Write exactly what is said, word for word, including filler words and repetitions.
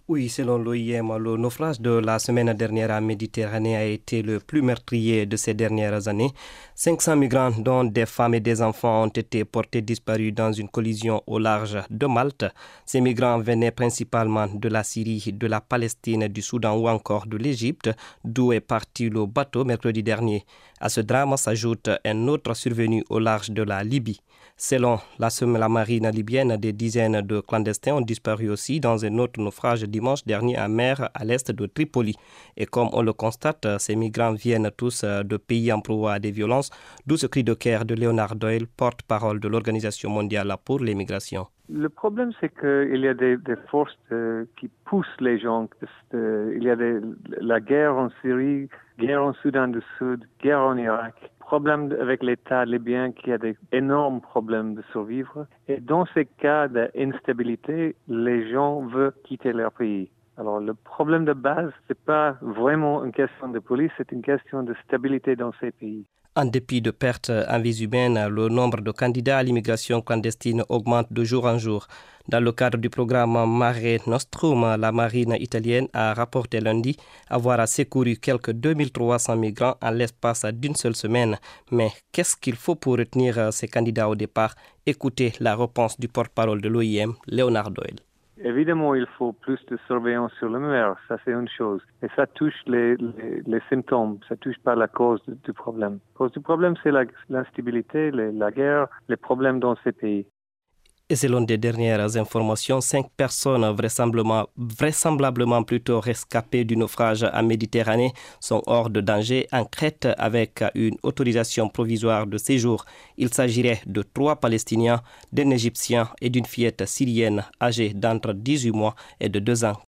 Oui, selon l'O I M, le naufrage de la semaine dernière en Méditerranée a été le plus meurtrier de ces dernières années. cinq cents migrants, dont des femmes et des enfants, ont été portés disparus dans une collision au large de Malte. Ces migrants venaient principalement de la Syrie, de la Palestine, du Soudan ou encore de l'Égypte, d'où est parti le bateau mercredi dernier. À ce drame s'ajoute un autre survenu au large de la Libye. Selon la, la marine libyenne, des dizaines de clandestins ont disparu aussi dans un autre naufrage dimanche dernier en mer à l'est de Tripoli. Et comme on le constate, ces migrants viennent tous de pays en proie à des violences, d'où ce cri de guerre de Leonard Doyle, porte-parole de l'Organisation mondiale pour les migrations. Le problème, c'est qu'il y a des, des forces euh, qui poussent les gens. Euh, il y a des, la guerre en Syrie, guerre en Soudan du Sud, guerre en Irak. Problème avec l'État libyen qui a des énormes problèmes de survivre. Et dans ces cas d'instabilité, les gens veulent quitter leur pays. Alors, le problème de base, c'est pas vraiment une question de police, c'est une question de stabilité dans ces pays. En dépit de pertes en vies humaines, le nombre de candidats à l'immigration clandestine augmente de jour en jour. Dans le cadre du programme Mare Nostrum, la marine italienne a rapporté lundi avoir secouru quelques deux mille trois cents migrants en l'espace d'une seule semaine. Mais qu'est-ce qu'il faut pour retenir ces candidats au départ? Écoutez la réponse du porte-parole de l'O I M, Leonard Doyle. Évidemment, il faut plus de surveillance sur la mer, ça c'est une chose. Et ça touche les, les, les symptômes, ça touche pas la cause du, du problème. La cause du problème, c'est la, l'instabilité, les, la guerre, les problèmes dans ces pays. Et selon des dernières informations, cinq personnes vraisemblablement, vraisemblablement plutôt rescapées du naufrage en Méditerranée sont hors de danger en Crète avec une autorisation provisoire de séjour. Il s'agirait de trois Palestiniens, d'un Égyptien et d'une fillette syrienne âgée d'entre dix-huit mois et de deux ans.